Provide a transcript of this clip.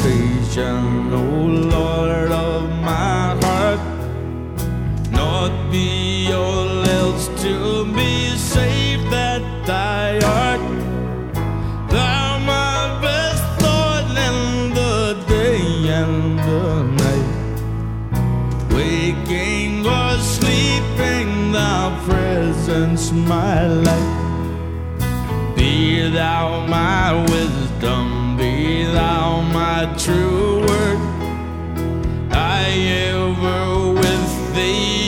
salvation, O Lord of my heart. Not be all else to be safe that thy art. Thou my best thought in the day and the night. Waking or sleeping, thy presence my light. Be thou my wisdom, be thou my true word. I ever with thee